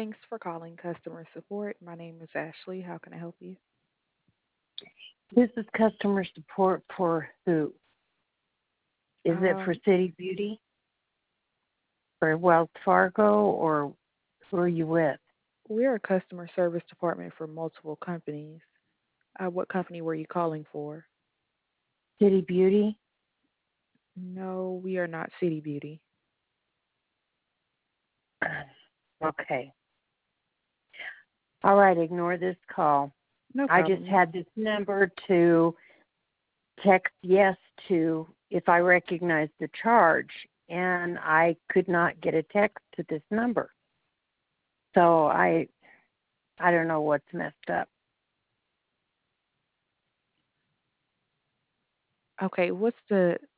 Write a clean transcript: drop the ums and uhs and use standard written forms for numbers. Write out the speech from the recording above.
Thanks for calling customer support. My name is Ashley. How can I help you? This is customer support for who? Is it for Um, City Beauty or Wells Fargo or who are you with? we're a customer service department for multiple companies. What company were you calling for? City Beauty? No, we are not City Beauty. Okay. All right, ignore this call. No I just problem. had this number to text yes to if I recognize the charge, and I could not get a text to this number. So I don't know what's messed up. Okay, what's the